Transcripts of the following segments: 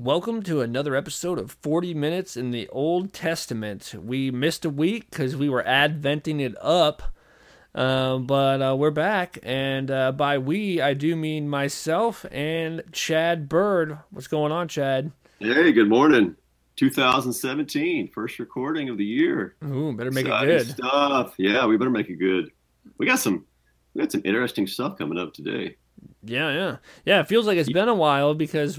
Welcome to another episode of 40 Minutes in the Old Testament. We missed a week because we were adventing it up, but we're back, and by we, I do mean myself and Chad Bird. What's going on, Chad? Hey, good morning. 2017, first recording of the year. Ooh, better make it Exciting good. stuff. Yeah, we better make it good. We got some interesting stuff coming up today. Yeah. It feels like it's been a while because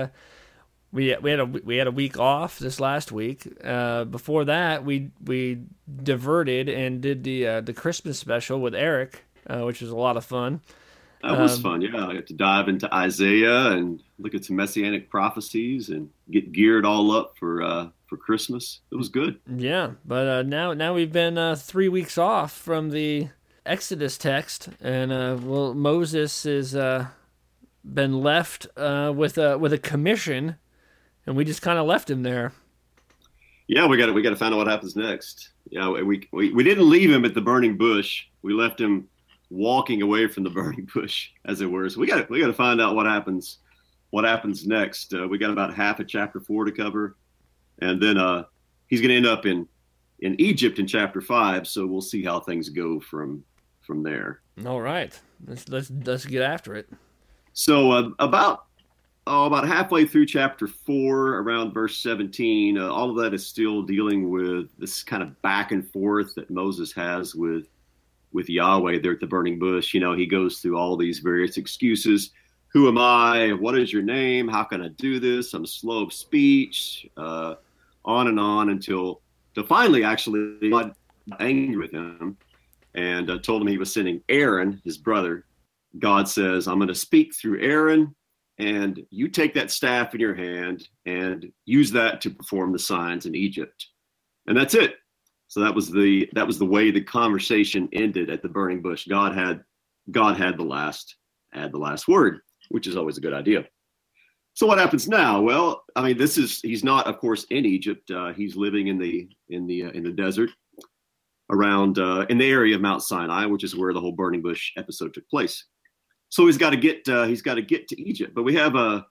we had a week off this last week. Before that, we diverted and did the Christmas special with Eric, which was a lot of fun. That was fun. Yeah, I got to dive into Isaiah and look at some messianic prophecies and get geared all up for Christmas. It was good. Yeah, but now we've been 3 weeks off from the Exodus text, and Moses has been left with a commission, and we just kind of left him there. Yeah, we got to find out what happens next. Yeah, we didn't leave him at the burning bush. We left him walking away from the burning bush, as it were. So we got to find out what happens next. We got about half of chapter 4 to cover, and then he's going to end up in Egypt in chapter 5. So we'll see how things go from there. All right, let's get after it. So about halfway through chapter 4, around verse 17, all of that is still dealing with this kind of back and forth that Moses has with Yahweh there at the burning bush. You know, he goes through all these various excuses. Who am I? What is your name? How can I do this? I'm slow of speech, on and on until finally, actually, God got angry with him and told him he was sending Aaron, his brother. God says, I'm going to speak through Aaron, and you take that staff in your hand and use that to perform the signs in Egypt. And that's it. So that was the way the conversation ended at the burning bush. God had the last word, which is always a good idea. So what happens now? Well, I mean, he's not, of course, in Egypt. He's living in the desert around in the area of Mount Sinai, which is where the whole burning bush episode took place. So he's got to get to Egypt. But we have a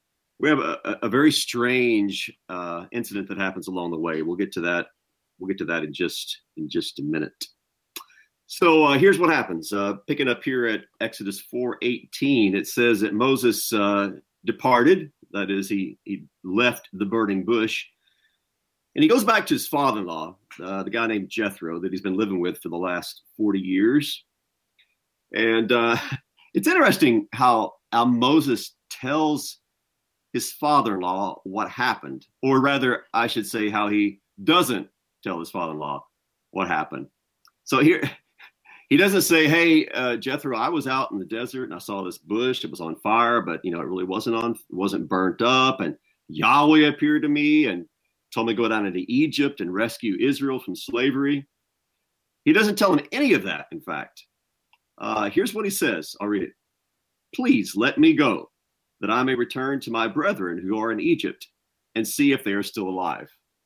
very strange incident that happens along the way. We'll get to that. We'll get to that in just a minute. So here's what happens. Picking up here at Exodus 4:18, it says that Moses departed. That is, he left the burning bush, and he goes back to his father-in-law, the guy named Jethro, that he's been living with for the last 40 years. And it's interesting how Moses tells his father-in-law what happened, or rather, I should say, how he doesn't tell his father-in-law what happened. So here, he doesn't say, hey, Jethro, I was out in the desert and I saw this bush. It was on fire, but, it really wasn't burnt up. And Yahweh appeared to me and told me to go down into Egypt and rescue Israel from slavery. He doesn't tell him any of that, in fact. Here's what he says. I'll read it. Please let me go, that I may return to my brethren who are in Egypt and see if they are still alive.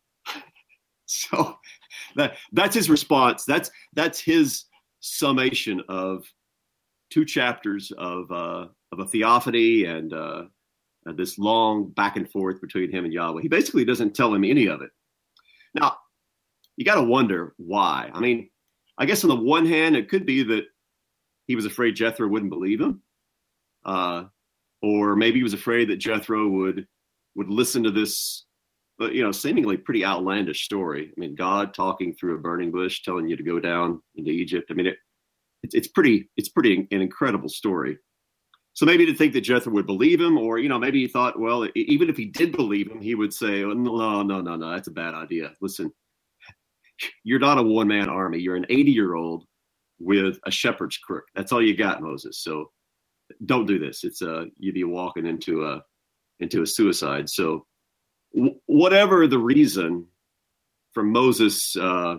So that's his response. That's his summation of 2 chapters of a theophany and this long back and forth between him and Yahweh. He basically doesn't tell him any of it. Now, you got to wonder why. I mean, I guess on the one hand, it could be that he was afraid Jethro wouldn't believe him, or maybe he was afraid that Jethro would listen to this, seemingly pretty outlandish story. I mean, God talking through a burning bush, telling you to go down into Egypt. I mean, it's pretty an incredible story. So maybe to think that Jethro would believe him, or, maybe he thought, well, even if he did believe him, he would say, oh, no, that's a bad idea. Listen, you're not a one-man army. You're an 80-year-old with a shepherd's crook. That's all you got, Moses. So don't do this. It's you'd be walking into a suicide. So whatever the reason for Moses'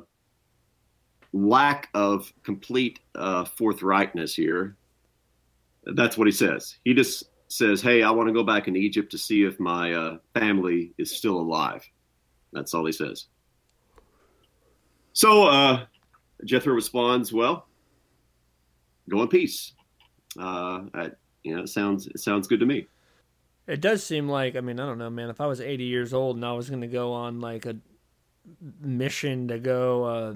lack of complete forthrightness here, that's what he says. He just says, hey, I want to go back in Egypt to see if my family is still alive. That's all he says. So Jethro responds, well, go in peace. It sounds good to me. It does seem like, I mean, I don't know, man. If I was 80 years old and I was going to go on like a mission to go,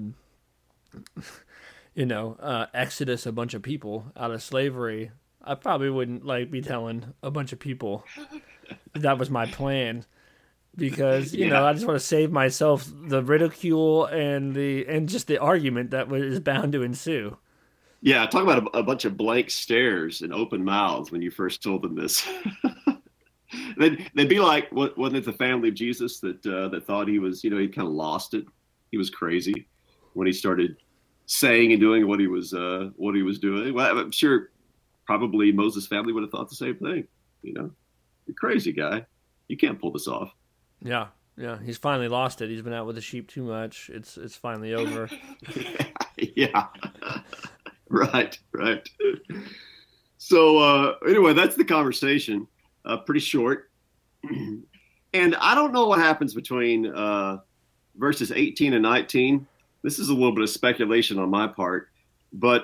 exodus a bunch of people out of slavery, I probably wouldn't like be telling a bunch of people that was my plan because I just want to save myself the ridicule and just the argument that is bound to ensue. Yeah, talk about a bunch of blank stares and open mouths when you first told them this. They'd be like, wasn't it the family of Jesus that thought he was, he kind of lost it. He was crazy when he started saying and doing what he was doing. Well, I'm sure probably Moses' family would have thought the same thing. You're crazy, guy. You can't pull this off. Yeah, yeah. He's finally lost it. He's been out with the sheep too much. It's finally over. Yeah. Right. So anyway, that's the conversation. Pretty short. And I don't know what happens between verses 18 and 19. This is a little bit of speculation on my part, but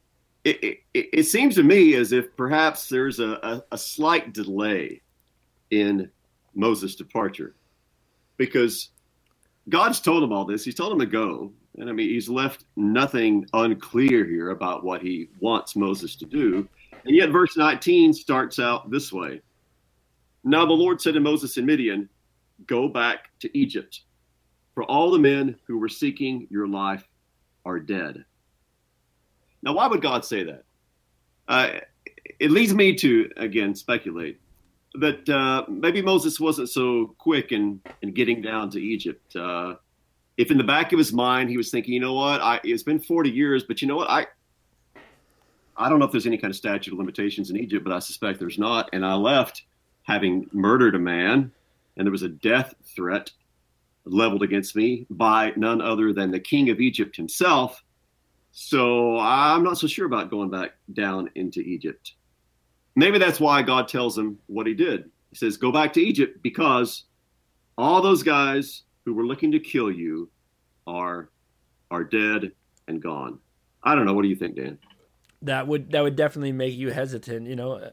it seems to me as if perhaps there's a slight delay in Moses' departure, because God's told him all this. He's told him to go. And I mean, he's left nothing unclear here about what he wants Moses to do. And yet verse 19 starts out this way. Now the Lord said to Moses in Midian, go back to Egypt, for all the men who were seeking your life are dead. Now, why would God say that? It leads me to, again, speculate that maybe Moses wasn't so quick in getting down to Egypt. If in the back of his mind he was thinking, you know what, it's been 40 years, but you know what, I don't know if there's any kind of statute of limitations in Egypt, but I suspect there's not. And I left having murdered a man, and there was a death threat leveled against me by none other than the king of Egypt himself. So I'm not so sure about going back down into Egypt. Maybe that's why God tells him what he did. He says, go back to Egypt because all those guys who were looking to kill you are dead and gone. I don't know. What do you think, Dan? That would definitely make you hesitant.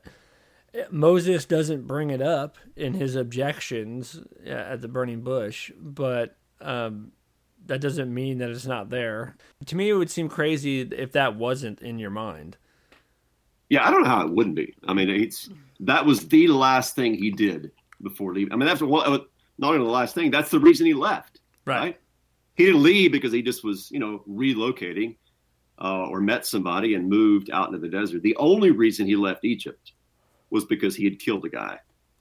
Moses doesn't bring it up in his objections at the burning bush, but that doesn't mean that it's not there. To me, it would seem crazy if that wasn't in your mind. Yeah, I don't know how it wouldn't be. I mean, that was the last thing he did before leaving. I mean, that's not only the last thing, that's the reason he left. Right? He didn't leave because he just was, relocating or met somebody and moved out into the desert. The only reason he left Egypt was because he had killed a guy.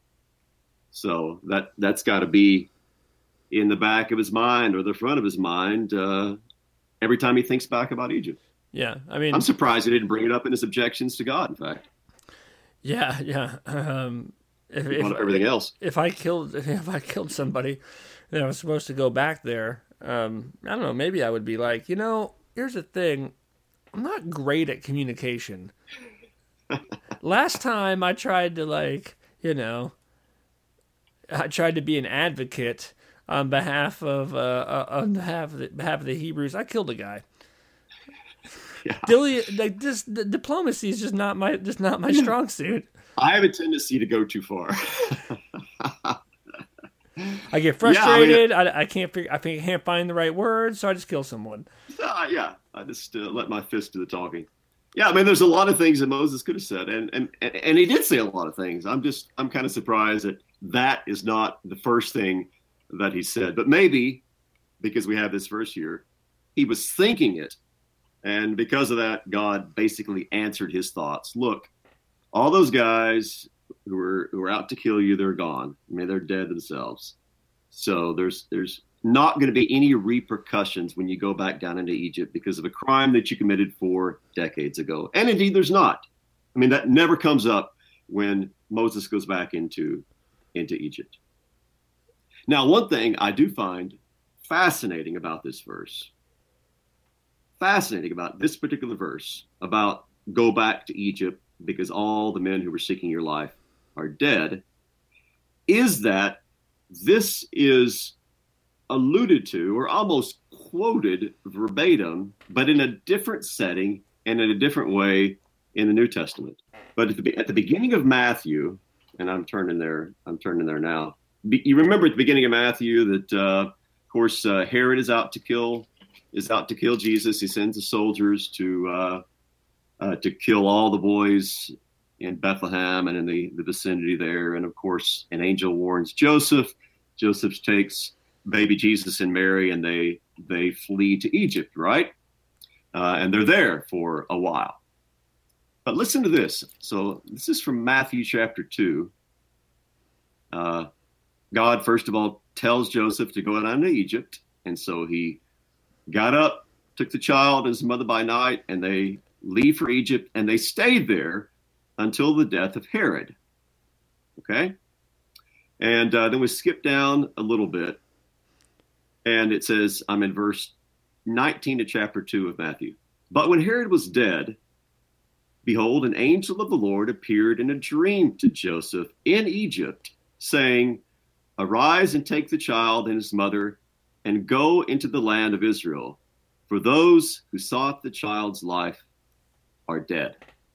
So that's got to be in the back of his mind or the front of his mind every time he thinks back about Egypt. Yeah, I mean, I'm surprised he didn't bring it up in his objections to God. In fact. Yeah. Everything else. If I killed somebody, and I was supposed to go back there, I don't know. Maybe I would be like, here's the thing, I'm not great at communication. Last time I tried to I tried to be an advocate on behalf of the Hebrews. I killed a guy. Yeah. Diplomacy is just not my strong suit. I have a tendency to go too far. I get frustrated. Yeah, I can't find the right words, so I just kill someone. Yeah, I just let my fist do the talking. Yeah, I mean, there's a lot of things that Moses could have said, and he did say a lot of things. I'm kind of surprised that is not the first thing that he said. But maybe because we have this verse here, he was thinking it, and because of that, God basically answered his thoughts. Look, all those guys who were out to kill you, they're gone. I mean, they're dead themselves. So there's not going to be any repercussions when you go back down into Egypt because of a crime that you committed 4 decades ago. And indeed, there's not. I mean, that never comes up when Moses goes back into Egypt. Now, one thing I do find fascinating about this verse, about go back to Egypt because all the men who were seeking your life are dead, is that this is alluded to or almost quoted verbatim, but in a different setting and in a different way in the New Testament. But at the beginning of Matthew, and I'm turning there. I'm turning there now. You remember at the beginning of Matthew that, of course, Herod is out to kill Jesus. He sends the soldiers to kill all the boys in Bethlehem and in the vicinity there. And of course, an angel warns Joseph. Joseph takes baby Jesus and Mary, and they flee to Egypt, right? And they're there for a while. But listen to this. So this is from Matthew chapter 2. God, first of all, tells Joseph to go down to Egypt. And so he got up, took the child and his mother by night, and they leave for Egypt, and they stayed there until the death of Herod. Okay? And then we skip down a little bit, and it says, I'm in verse 19 of chapter 2 of Matthew. But when Herod was dead, behold, an angel of the Lord appeared in a dream to Joseph in Egypt, saying, Arise and take the child and his mother, and go into the land of Israel, for those who sought the child's life are dead.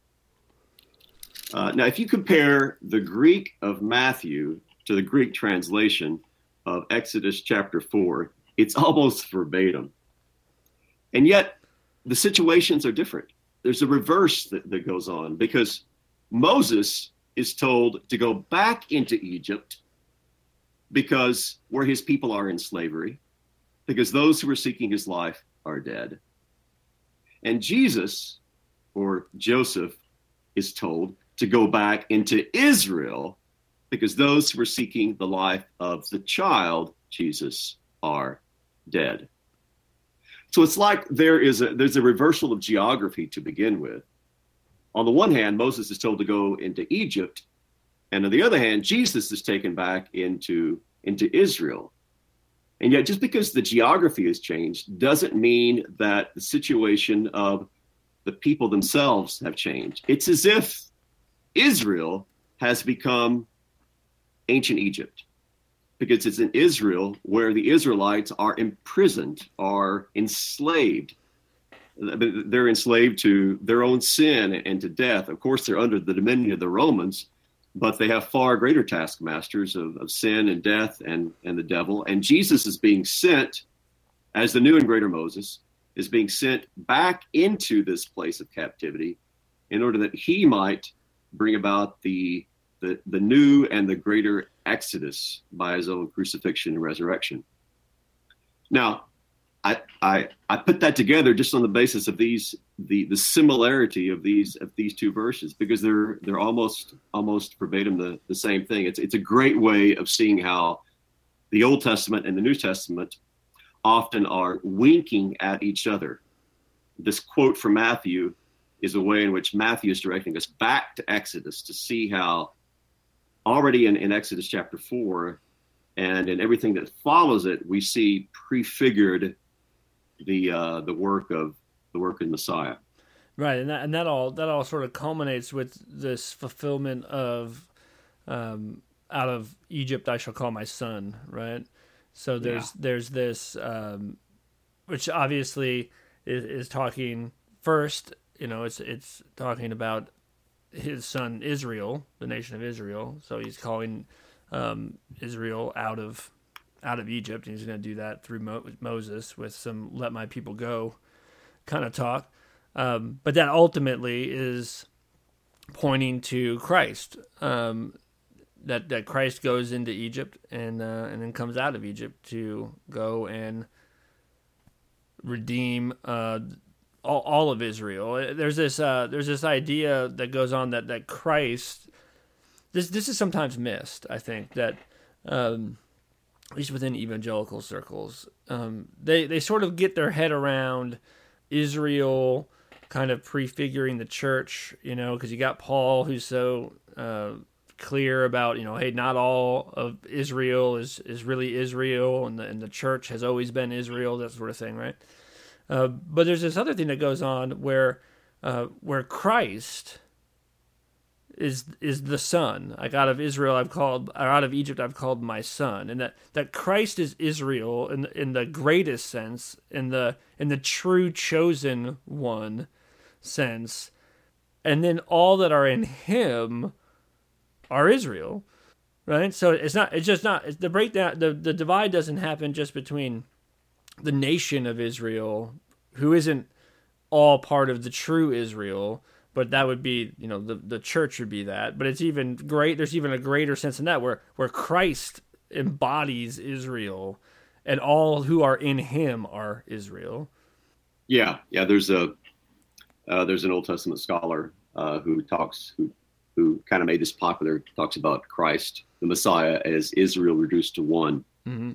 Now, if you compare the Greek of Matthew to the Greek translation of Exodus chapter 4, it's almost verbatim. And yet, the situations are different. There's a reverse that goes on, because Moses is told to go back into Egypt because where his people are in slavery, because those who are seeking his life are dead. And Jesus, or Joseph, is told to go back into Israel because those who are seeking the life of the child, Jesus, are dead. So it's like there's a reversal of geography to begin with. On the one hand, Moses is told to go into Egypt, and on the other hand, Jesus is taken back into Israel. And yet, just because the geography has changed doesn't mean that the situation of the people themselves have changed. It's as if Israel has become ancient Egypt, because it's in Israel where the Israelites are imprisoned, are enslaved. They're enslaved to their own sin and to death. Of course, they're under the dominion of the Romans, but they have far greater taskmasters of sin and death and the devil. And Jesus is being sent, as the new and greater Moses, is being sent back into this place of captivity in order that he might bring about the new and the greater exodus by his own crucifixion and resurrection. Now, I put that together just on the basis of the similarity of these two verses, because they're almost verbatim the same thing. It's a great way of seeing how the Old Testament and the New Testament often are winking at each other. This quote from Matthew is a way in which Matthew is directing us back to Exodus to see how already in Exodus chapter 4 and in everything that follows it, we see prefigured the work of Messiah. Right, and that all sort of culminates with this fulfillment of out of Egypt I shall call my son, right? So there's this which obviously is talking first, it's talking about his son Israel, the nation of Israel. So he's calling Israel out of Egypt, and he's going to do that through Moses with some "let my people go" kind of talk. But that ultimately is pointing to Christ. That Christ goes into Egypt and then comes out of Egypt to go and redeem all of Israel. There's this idea that goes on that Christ. This is sometimes missed. I think that at least within evangelical circles, they sort of get their head around Israel kind of prefiguring the church, because you got Paul who's so clear about, hey, not all of Israel is really Israel, and the church has always been Israel, that sort of thing, right? But there's this other thing that goes on where Christ is the son. Like out of Egypt I've called my son, and that Christ is Israel in the greatest sense, in the true chosen one sense, and then all that are in him are Israel, right? So it's just not the breakdown. The divide doesn't happen just between the nation of Israel, who isn't all part of the true Israel, but that would be, the church would be that. But it's even great. There's even a greater sense in that where Christ embodies Israel, and all who are in Him are Israel. Yeah. There's an Old Testament scholar who kind of made this popular. Talks about Christ, the Messiah, as Israel reduced to one, and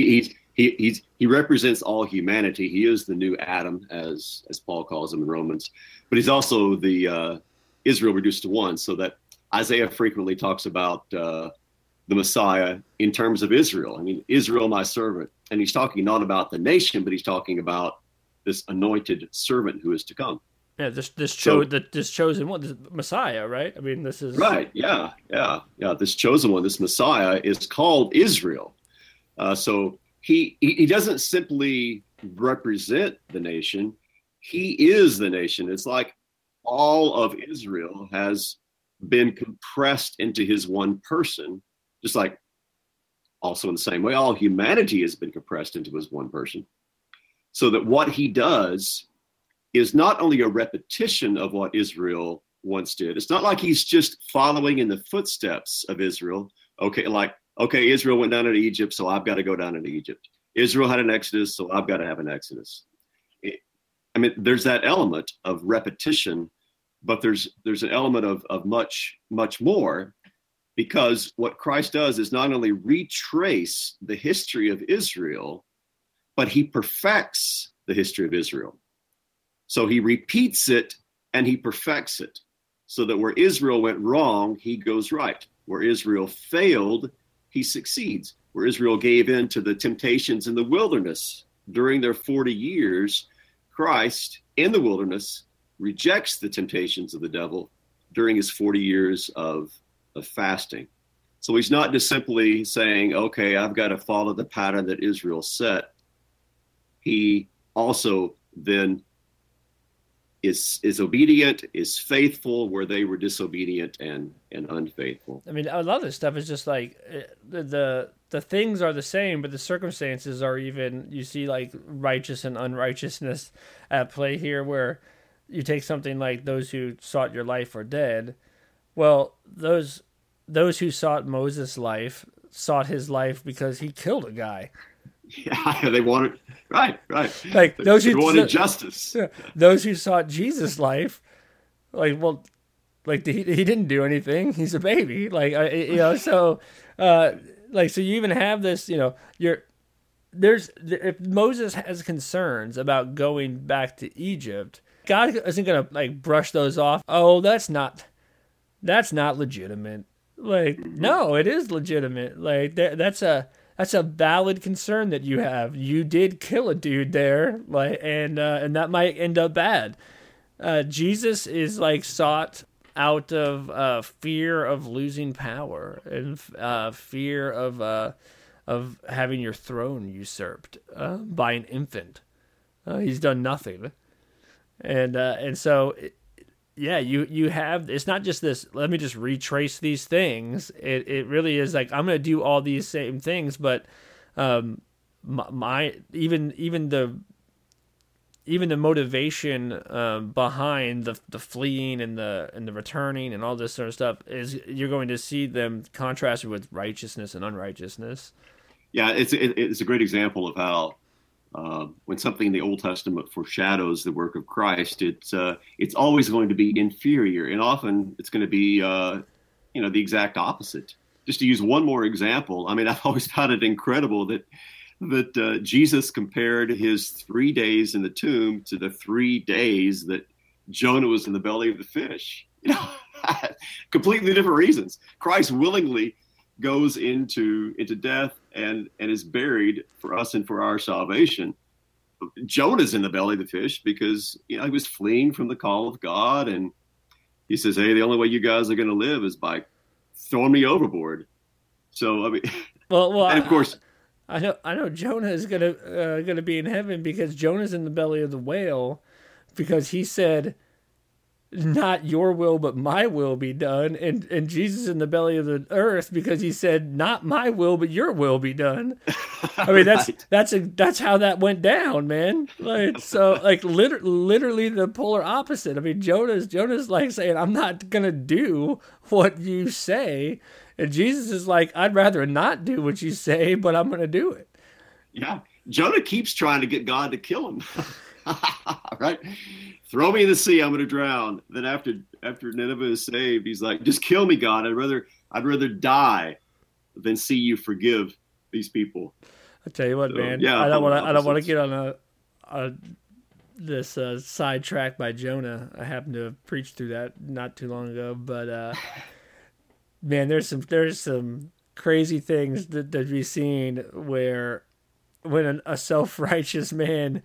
he represents all humanity. He is the new Adam, as Paul calls him in Romans, but he's also the Israel reduced to one. So that Isaiah frequently talks about the Messiah in terms of Israel. I mean, Israel, my servant, and he's talking not about the nation, but he's talking about this anointed servant who is to come. Yeah, this chosen one, this Messiah, right? I mean, this is right. Yeah. This chosen one, this Messiah, is called Israel. So he doesn't simply represent the nation; he is the nation. It's like all of Israel has been compressed into his one person, just like also in the same way, all humanity has been compressed into his one person. So that what he does is not only a repetition of what Israel once did. It's not like he's just following in the footsteps of Israel. Okay, Israel went down into Egypt, so I've got to go down into Egypt. Israel had an exodus, so I've got to have an exodus. There's that element of repetition, but there's an element of much, much more, because what Christ does is not only retrace the history of Israel, but he perfects the history of Israel. So he repeats it and he perfects it, so that where Israel went wrong, he goes right. Where Israel failed, he succeeds. Where Israel gave in to the temptations in the wilderness during their 40 years, Christ in the wilderness rejects the temptations of the devil during his 40 years of fasting. So he's not just simply saying, okay, I've got to follow the pattern that Israel set. He also then is obedient, is faithful where they were disobedient and unfaithful. I mean, a lot of this stuff is just like the things are the same, but the circumstances are even, you see like righteous and unrighteousness at play here, where you take something like those who sought your life are dead. Well, those who sought Moses' life sought his life because he killed a guy. Yeah, they wanted right. Like those who wanted justice. Those who sought Jesus' life, he didn't do anything. He's a baby. So you even have this. If Moses has concerns about going back to Egypt, God isn't gonna brush those off. Oh, that's not legitimate. No, it is legitimate. That's a valid concern that you have. You did kill a dude there, and that might end up bad. Jesus is sought out of fear of losing power and fear of having your throne usurped by an infant. He's done nothing, and so. You have, it's not just this, let me just retrace these things. It really is I'm going to do all these same things, but even the motivation behind the fleeing and the returning and all this sort of stuff is you're going to see them contrasted with righteousness and unrighteousness. Yeah, it's a great example of how when something in the Old Testament foreshadows the work of Christ, it's always going to be inferior, and often it's going to be the exact opposite. Just to use one more example, I've always found it incredible that Jesus compared his 3 days in the tomb to the 3 days that Jonah was in the belly of the fish. Completely different reasons. Christ willingly goes into death and is buried for us and for our salvation. Jonah's in the belly of the fish because he was fleeing from the call of God, and he says, "Hey, the only way you guys are going to live is by throwing me overboard." So well, and of course, I know Jonah is gonna be in heaven because Jonah's in the belly of the whale because he said, not your will but my will be done, and Jesus in the belly of the earth because he said not my will but your will be done. I mean Right. that's how that went down, man. Like so, like literally the polar opposite. I mean, Jonah's like saying I'm not gonna do what you say, and Jesus is like I'd rather not do what you say, but I'm gonna do it. Yeah. Jonah keeps trying to get God to kill him. Right? Throw me in the sea, I'm going to drown. Then after Nineveh is saved, he's like, just kill me, God. I'd rather die than see you forgive these people. I tell you what, So, man. yeah, I don't want to opposites. get on this sidetrack by Jonah. I happened to have preached through that not too long ago, but man, there's some crazy things that we've seen where when a self-righteous man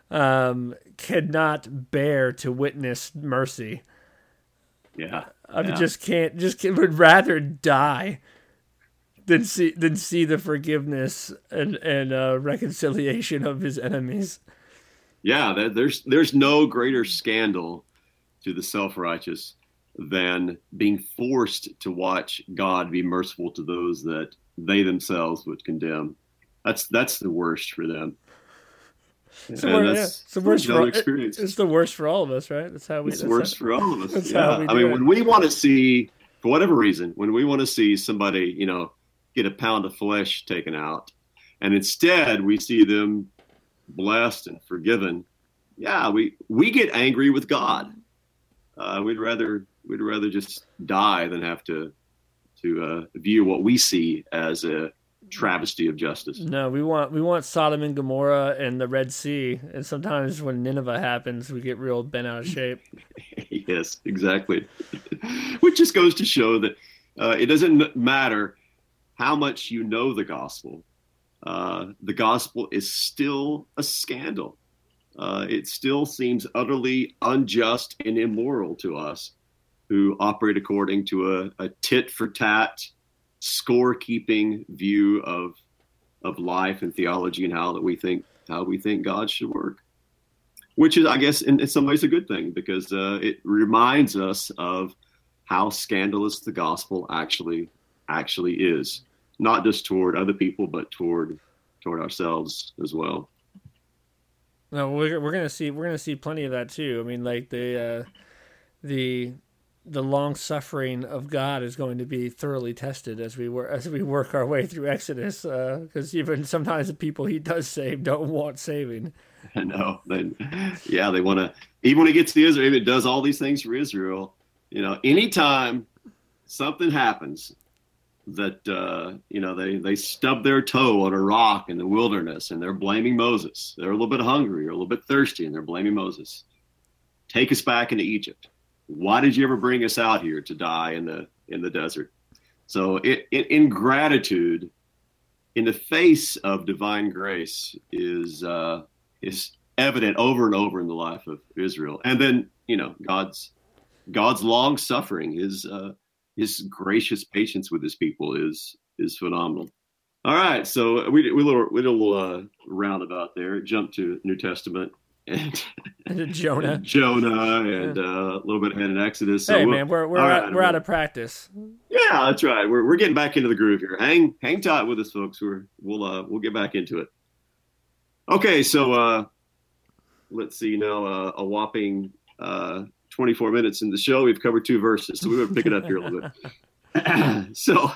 cannot bear to witness mercy. Yeah. I mean, Yeah. would rather die than see the forgiveness and reconciliation of his enemies. Yeah, there's no greater scandal to the self-righteous than being forced to watch God be merciful to those that they themselves would condemn. That's the worst for them. It's And it's the worst no for experience. it's the worst for all of us, right? That's how we. It's worse for all of us. That's Yeah. how we I do mean, it. when we want to see, for whatever reason, when we want to see somebody, get a pound of flesh taken out, and instead we see them blessed and forgiven, yeah, we get angry with God. We'd rather just die than have to view what we see as a travesty of justice. No, we want Sodom and Gomorrah and the Red Sea, and sometimes when Nineveh happens, we get real bent out of shape. Yes, exactly. Which just goes to show that it doesn't matter how much you know the gospel. The gospel is still a scandal. It still seems utterly unjust and immoral to us who operate according to a tit-for-tat, score-keeping view of life and theology and how we think God should work. Which is, I guess, in some ways a good thing because it reminds us of how scandalous the gospel actually is, not just toward other people, but toward ourselves as well. No, we're gonna see plenty of that too. I mean, like the long suffering of God is going to be thoroughly tested as we work our way through Exodus, because even sometimes the people He does save don't want saving. I know. They want to. Even when it gets to Israel, it does all these things for Israel. Anytime something happens that they stub their toe on a rock in the wilderness and they're blaming Moses. They're a little bit hungry or a little bit thirsty and they're blaming Moses. Take us back into Egypt. Why did you ever bring us out here to die in the desert? So ingratitude in the face of divine grace is evident over and over in the life of Israel. And then, God's long suffering, his gracious patience with his people is phenomenal. All right, so we did a little roundabout there. Jump to New Testament and Jonah, and a little bit ahead in Exodus. So hey man, we're out of practice. Yeah, that's right. We're getting back into the groove here. Hang tight with us, folks. We'll get back into it. Okay, so let's see now. A whopping 24 minutes in the show, we've covered 2 verses, so we better pick it up here a little bit. So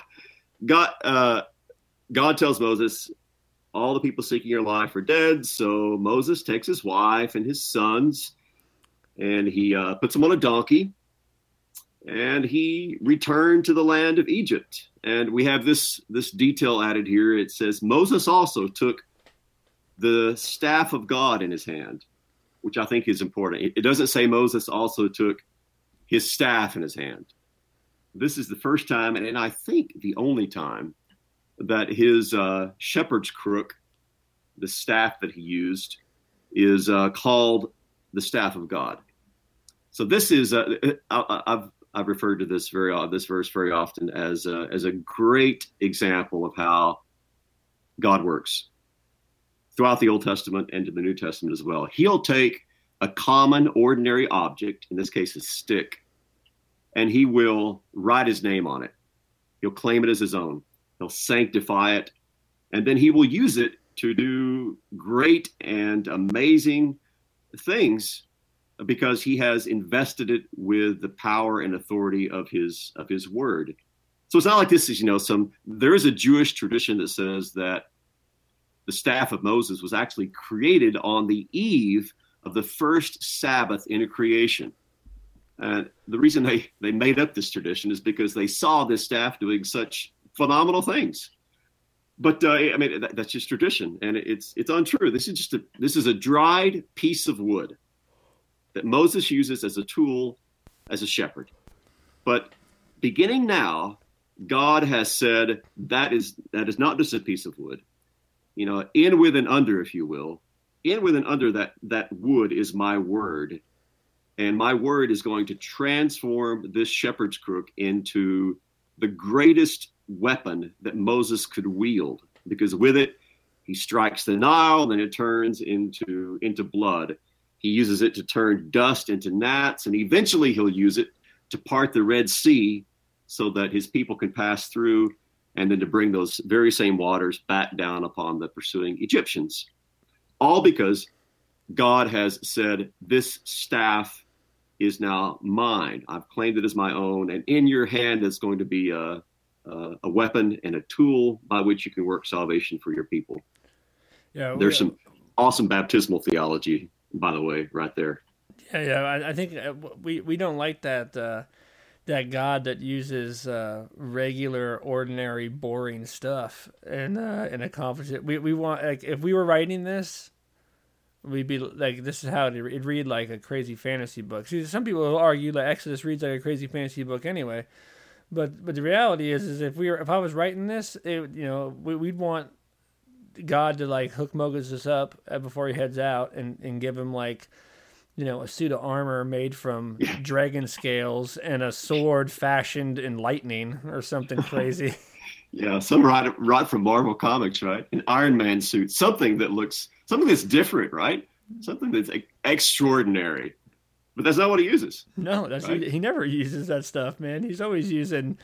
God tells Moses, all the people seeking your life are dead. So Moses takes his wife and his sons, and he puts them on a donkey, and he returned to the land of Egypt. And we have this detail added here. It says, Moses also took the staff of God in his hand, which I think is important. It doesn't say Moses also took his staff in his hand. This is the first time, and I think the only time, that his shepherd's crook, the staff that he used, is called the staff of God. So this is I've referred to this verse very often as a great example of how God works throughout the Old Testament and to the New Testament as well. He'll take a common, ordinary object, in this case, a stick, and he will write his name on it. He'll claim it as his own. He'll sanctify it, and then he will use it to do great and amazing things because he has invested it with the power and authority of his word. So it's not like this is, there is a Jewish tradition that says that the staff of Moses was actually created on the eve of the first Sabbath in creation. And the reason they made up this tradition is because they saw this staff doing such phenomenal things. But that's just tradition, and it's untrue. This is a dried piece of wood that Moses uses as a tool, as a shepherd. But beginning now, God has said that is not just a piece of wood. In with and under, if you will, in with and under that wood is my word. And my word is going to transform this shepherd's crook into the greatest weapon that Moses could wield, because with it, he strikes the Nile, then it turns into blood. He uses it to turn dust into gnats, and eventually he'll use it to part the Red Sea so that his people can pass through, and then to bring those very same waters back down upon the pursuing Egyptians. All because God has said, this staff is now mine. I've claimed it as my own, and in your hand is going to be a weapon and a tool by which you can work salvation for your people. Yeah, there's some awesome baptismal theology, by the way, right there. Yeah. I think we don't like that that God that uses regular, ordinary, boring stuff and accomplish it. We want, like, if we were writing this, we'd be like, this is how it'd read, like a crazy fantasy book. See, some people will argue that Exodus reads like a crazy fantasy book anyway. But the reality is if I was writing this, we'd want God to like hook Moses up before he heads out and give him like, a suit of armor made from dragon scales and a sword fashioned in lightning or something crazy. Yeah, some right from Marvel Comics, right? An Iron Man suit, something that's different, right? Something that's extraordinary. But that's not what he uses. No, right? He never uses that stuff, man. He's always using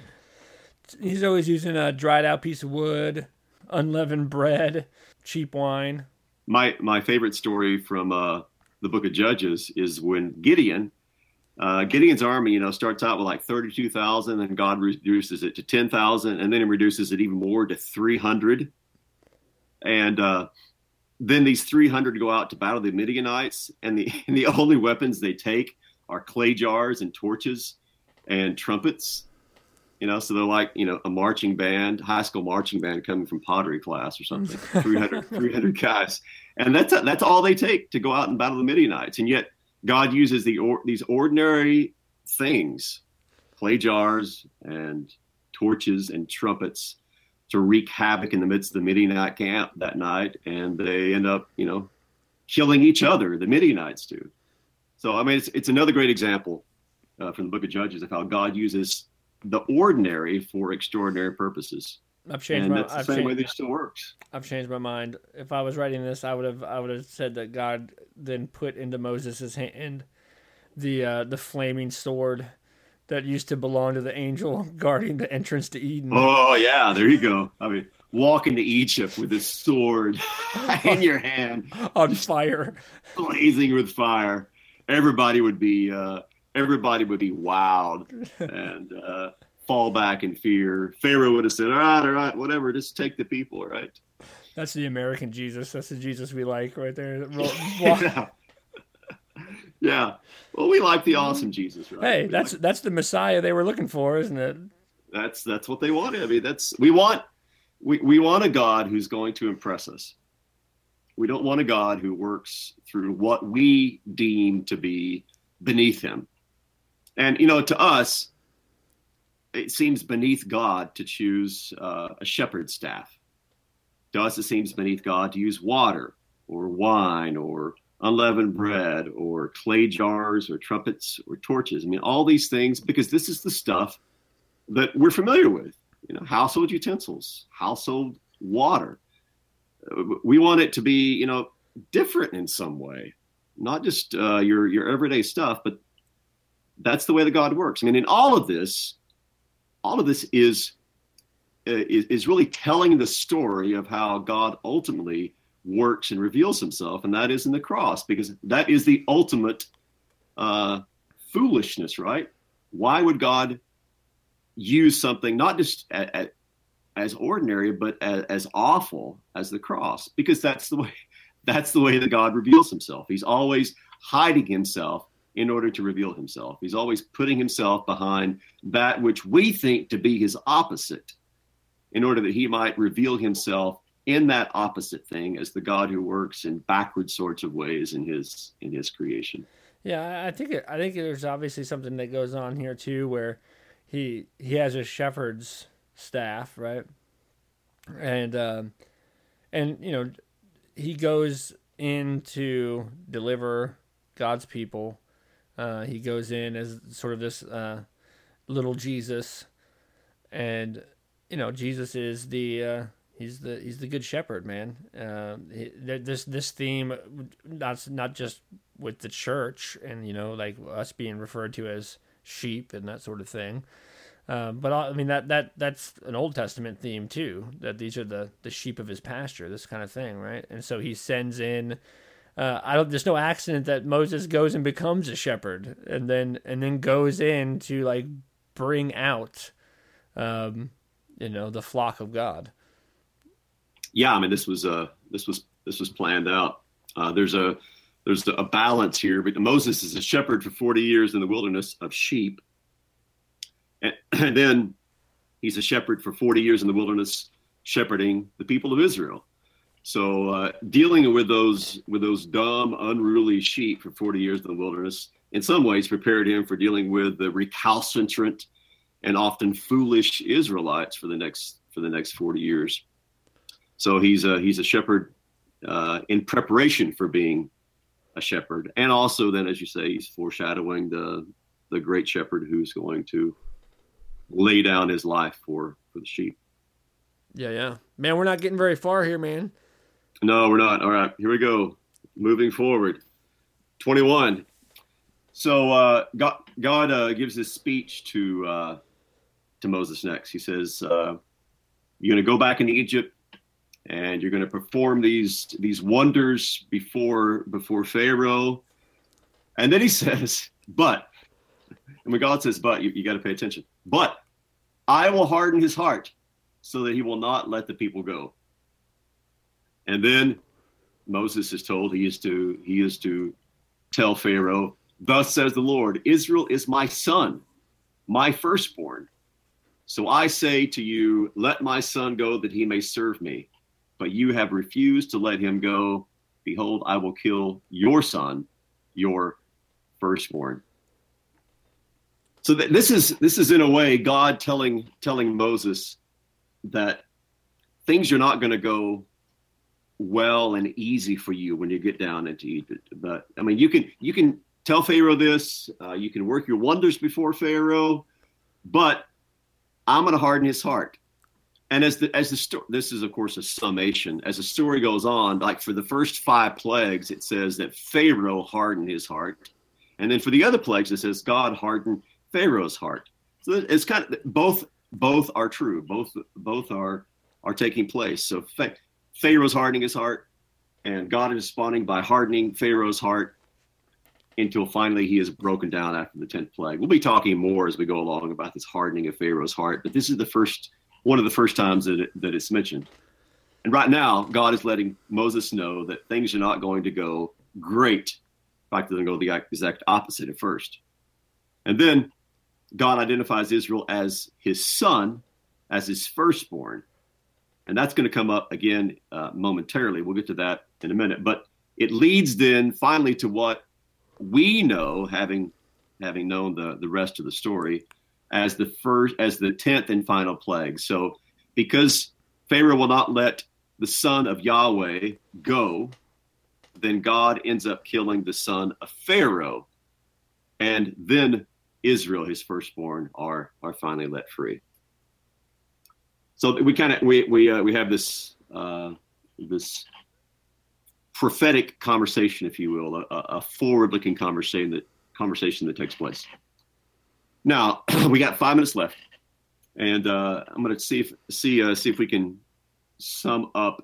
a dried out piece of wood, unleavened bread, cheap wine. My favorite story from the book of Judges is when Gideon's army, starts out with like 32,000, and God reduces it to 10,000, and then he reduces it even more to 300. And then these 300 go out to battle the Midianites, and the only weapons they take are clay jars and torches and trumpets. So they're like, a marching band, high school marching band coming from pottery class or something. 300 guys, and that's all they take to go out and battle the Midianites. And yet God uses these ordinary things, clay jars and torches and trumpets, to wreak havoc in the midst of the Midianite camp that night, and they end up, killing each other. The Midianites do. So, it's another great example from the book of Judges of how God uses the ordinary for extraordinary purposes. That's the same way that still works. I've changed my mind. If I was writing this, I would have said that God then put into Moses' hand the flaming sword that used to belong to the angel guarding the entrance to Eden. Oh, yeah, there you go. Walk into Egypt with this sword in your hand. On fire. Blazing with fire. Everybody would be wowed and fall back in fear. Pharaoh would have said, all right, whatever, just take the people, right? That's the American Jesus. That's the Jesus we like right there. Yeah. Well, we like the awesome Jesus, right? Hey, that's the Messiah they were looking for, isn't it? That's what they wanted. We want a God who's going to impress us. We don't want a God who works through what we deem to be beneath him. And, to us, it seems beneath God to choose a shepherd's staff. To us, it seems beneath God to use water or wine or unleavened bread or clay jars or trumpets or torches. All these things, because this is the stuff that we're familiar with. Household utensils, household water. We want it to be, different in some way. not just your everyday stuff, but that's the way that God works. I mean, in all of this is really telling the story of how God ultimately works and reveals himself, and that is in the cross, because that is the ultimate foolishness, right? Why would God use something not just as ordinary, but as awful as the cross? Because that's the way that God reveals himself. He's always hiding himself in order to reveal himself. He's always putting himself behind that which we think to be his opposite, in order that he might reveal himself in that opposite thing as the God who works in backward sorts of ways in his creation. Yeah, I think there's obviously something that goes on here too, where he has a shepherd's staff, right? And you know, he goes in to deliver God's people. He goes in as sort of this little Jesus, and you know, Jesus is the he's the good shepherd, man. This theme, not just with the church and you know like us being referred to as sheep and that sort of thing. But I mean that's an Old Testament theme too. That these are the sheep of his pasture, this kind of thing, right? And so he sends in. There's no accident that Moses goes and becomes a shepherd, and then goes in to like bring out, you know, the flock of God. Yeah, I mean this was planned out. There's a balance here. But Moses is a shepherd for 40 years in the wilderness of sheep. And then he's a shepherd for 40 years in the wilderness, shepherding the people of Israel. So dealing with those dumb, unruly sheep for 40 years in the wilderness, in some ways prepared him for dealing with the recalcitrant and often foolish Israelites for the next 40 years. So he's a shepherd in preparation for being a shepherd, and also then, as you say, he's foreshadowing the great shepherd who's going to lay down his life for the sheep. Yeah. Man, we're not getting very far here, man. No, we're not. All right, here we go. Moving forward. 21. So God gives this speech to Moses next. He says, "You're going to go back into Egypt, and you're going to perform these wonders before Pharaoh." And then he says, "But," and when God says "but," you got to pay attention. "But I will harden his heart so that he will not let the people go." And then Moses is told he is to tell Pharaoh, "Thus says the Lord, Israel is my son, my firstborn. So I say to you, let my son go that he may serve me. But you have refused to let him go. Behold, I will kill your son, your firstborn." So this is in a way God telling Moses that things are not going to go well and easy for you when you get down into Egypt. But I mean, you can tell Pharaoh this, you can work your wonders before Pharaoh, but I'm going to harden his heart. And as the story, this is of course a summation. As the story goes on, like for the first 5 plagues, it says that Pharaoh hardened his heart, and then for the other plagues, it says God hardened Pharaoh's heart. So it's kind of both are true. Both are taking place. So Pharaoh's hardening his heart, and God is responding by hardening Pharaoh's heart until finally he is broken down after the 10th plague. We'll be talking more as we go along about this hardening of Pharaoh's heart, but this is one of the first times that it's mentioned. And right now, God is letting Moses know that things are not going to go great. In fact, they're going to go the exact opposite at first. And then God identifies Israel as his son, as his firstborn. And that's going to come up again momentarily. We'll get to that in a minute. But it leads then finally to what we know, having known the rest of the story, as the 10th and final plague. So because Pharaoh will not let the son of Yahweh go, then God ends up killing the son of Pharaoh. And then Israel, his firstborn, are finally let free. So we have this prophetic conversation, if you will, a forward-looking conversation that takes place. Now we got 5 minutes left, and I'm going to see if we can sum up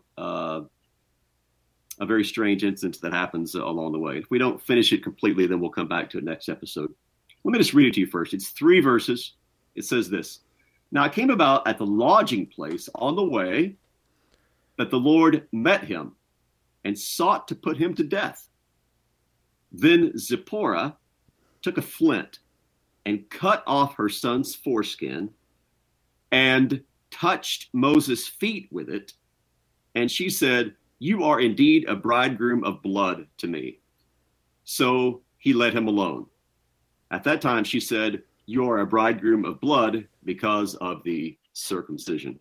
a very strange instance that happens along the way. If we don't finish it completely, then we'll come back to it next episode. Let me just read it to you first. It's 3 verses. It says this: Now it came about at the lodging place on the way that the Lord met him and sought to put him to death. Then Zipporah took a flint and cut off her son's foreskin and touched Moses' feet with it. And she said, "You are indeed a bridegroom of blood to me." So he let him alone. At that time, she said, "You are a bridegroom of blood because of the circumcision."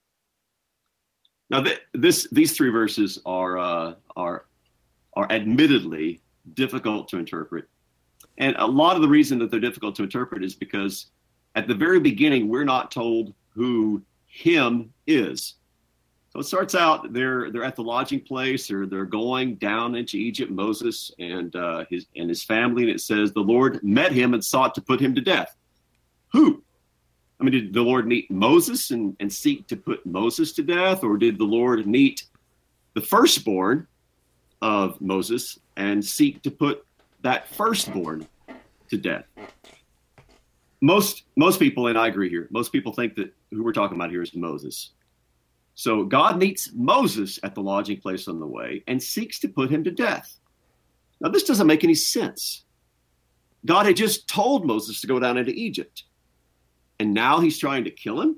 Now, these 3 verses are admittedly difficult to interpret. And a lot of the reason that they're difficult to interpret is because at the very beginning, we're not told who him is. So it starts out, they're at the lodging place, or they're going down into Egypt, Moses and his family, and it says the Lord met him and sought to put him to death. Who? I mean, did the Lord meet Moses and seek to put Moses to death, or did the Lord meet the firstborn of Moses and seek to put that firstborn to death? Most people, and I agree here, most people think that who we're talking about here is Moses. So God meets Moses at the lodging place on the way and seeks to put him to death. Now, this doesn't make any sense. God had just told Moses to go down into Egypt, and now he's trying to kill him?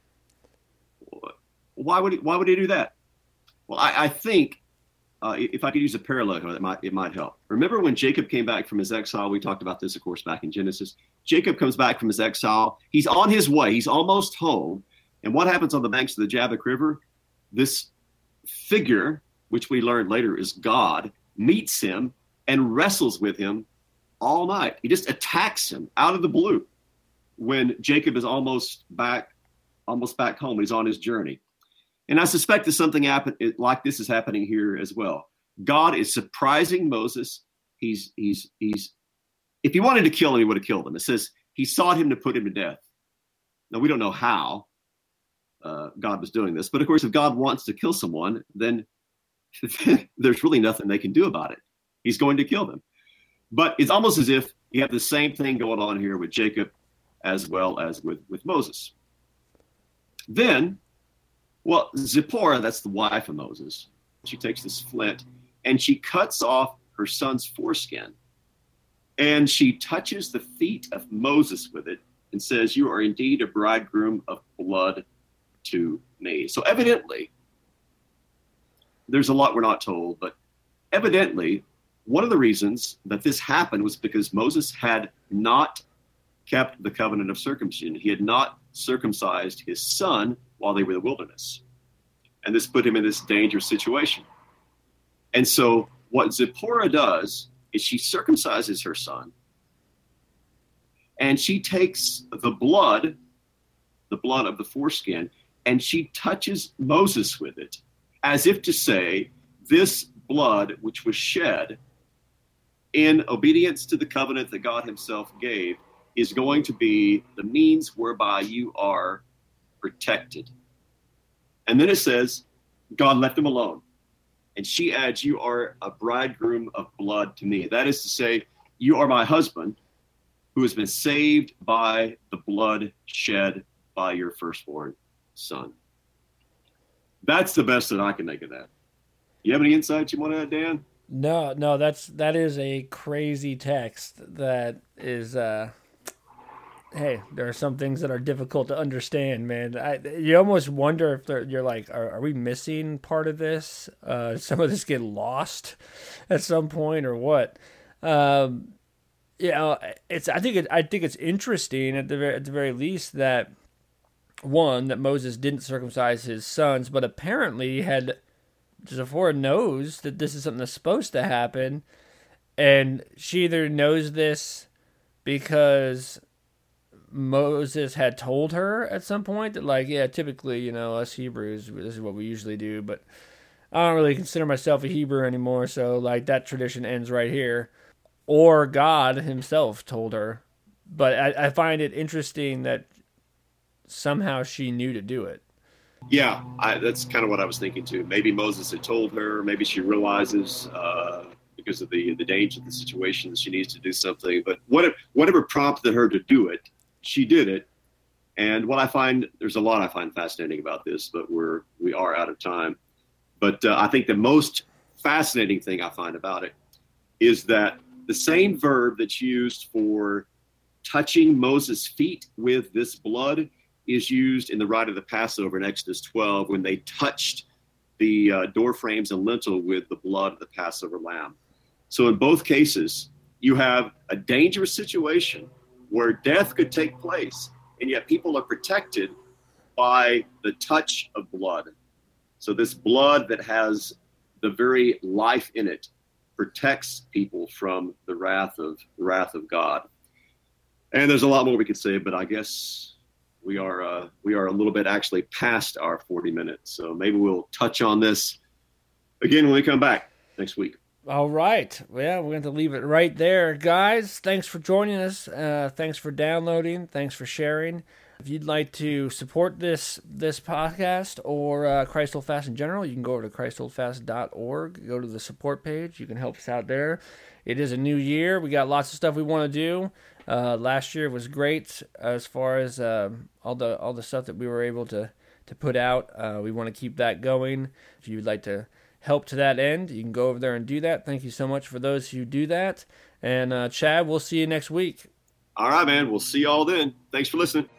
Why would he do that? Well, I think if I could use a parallel, it might help. Remember when Jacob came back from his exile? We talked about this, of course, back in Genesis. Jacob comes back from his exile. He's on his way. He's almost home. And what happens on the banks of the Jabbok River? This figure, which we learned later is God, meets him and wrestles with him all night. He just attacks him out of the blue when Jacob is almost back home. He's on his journey. And I suspect that something like this is happening here as well. God is surprising Moses. If he wanted to kill him, he would have killed him. It says he sought him to put him to death. Now, we don't know how God was doing this. But of course, if God wants to kill someone, then there's really nothing they can do about it. He's going to kill them. But it's almost as if you have the same thing going on here with Jacob as well as with Moses. Then, Zipporah, that's the wife of Moses, she takes this flint and she cuts off her son's foreskin. And she touches the feet of Moses with it and says, "You are indeed a bridegroom of blood to me." So evidently, there's a lot we're not told, but evidently, one of the reasons that this happened was because Moses had not kept the covenant of circumcision. He had not circumcised his son while they were in the wilderness. And this put him in this dangerous situation. And so what Zipporah does is she circumcises her son, and she takes the blood of the foreskin, and she touches Moses with it, as if to say, this blood which was shed in obedience to the covenant that God himself gave is going to be the means whereby you are protected. And then it says, God left him alone. And she adds, "You are a bridegroom of blood to me." That is to say, you are my husband who has been saved by the blood shed by your firstborn son. That's the best that I can make of that. You have any insights you want to add, Dan? No, that is a crazy text that is hey, there are some things that are difficult to understand, man. You almost wonder if you're like, are we missing part of this? Some of this get lost at some point, or what? I think it's interesting at the very least that that Moses didn't circumcise his sons, but apparently Zipporah knows that this is something that's supposed to happen, and she either knows this because Moses had told her at some point that, like, yeah, typically, us Hebrews, this is what we usually do, but I don't really consider myself a Hebrew anymore, so like that tradition ends right here. Or God himself told her. But I find it interesting that somehow she knew to do it. Yeah, that's kind of what I was thinking too. Maybe Moses had told her. Maybe she realizes because of the danger of the situation that she needs to do something. But whatever prompted her to do it, she did it. And what I find, there's a lot I find fascinating about this, but we are out of time. But I think the most fascinating thing I find about it is that the same verb that's used for touching Moses' feet with this blood is used in the rite of the Passover in Exodus 12 when they touched the door frames and lintel with the blood of the Passover lamb. So in both cases, you have a dangerous situation where death could take place, and yet people are protected by the touch of blood. So this blood that has the very life in it protects people from the wrath of God. And there's a lot more we could say, but I guess we are a little bit actually past our 40 minutes. So maybe we'll touch on this again when we come back next week. All right. Well, we're going to leave it right there. Guys, thanks for joining us. Thanks for downloading. Thanks for sharing. If you'd like to support this podcast or Christ Hold Fast in general, you can go over to ChristHoldFast.org. Go to the support page. You can help us out there. It is a new year. We got lots of stuff we want to do. Last year was great as far as all the stuff that we were able to put out. We want to keep that going. If you'd like to help to that end, you can go over there and do that. Thank you so much for those who do that. And Chad, we'll see you next week. All right, man. We'll see you all then. Thanks for listening.